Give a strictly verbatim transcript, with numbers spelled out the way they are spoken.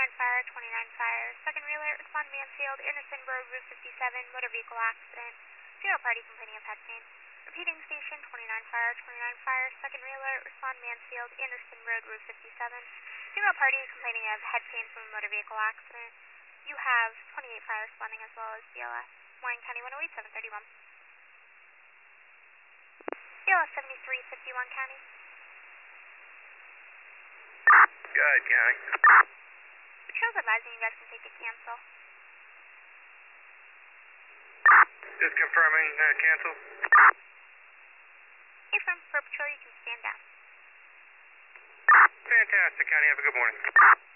twenty-nine fire, twenty-nine fire. Second relay, respond Mansfield, Anderson Road, Route fifty-seven, motor vehicle accident. Zero party complaining of head pain. Repeating station, twenty-nine fire, twenty-nine fire. Second relay, respond Mansfield, Anderson Road, Route fifty-seven. Zero party complaining of head pain from a motor vehicle accident. You have twenty-eight fire responding as well as B L S. Warren County one oh eight, seven thirty-one. B L S seventy-three fifty-one County. Go ahead, County. Patrol's advising you guys can take a cancel. Just confirming, uh, cancel. Affirm, for patrol you can stand down. Fantastic, County. Have a good morning.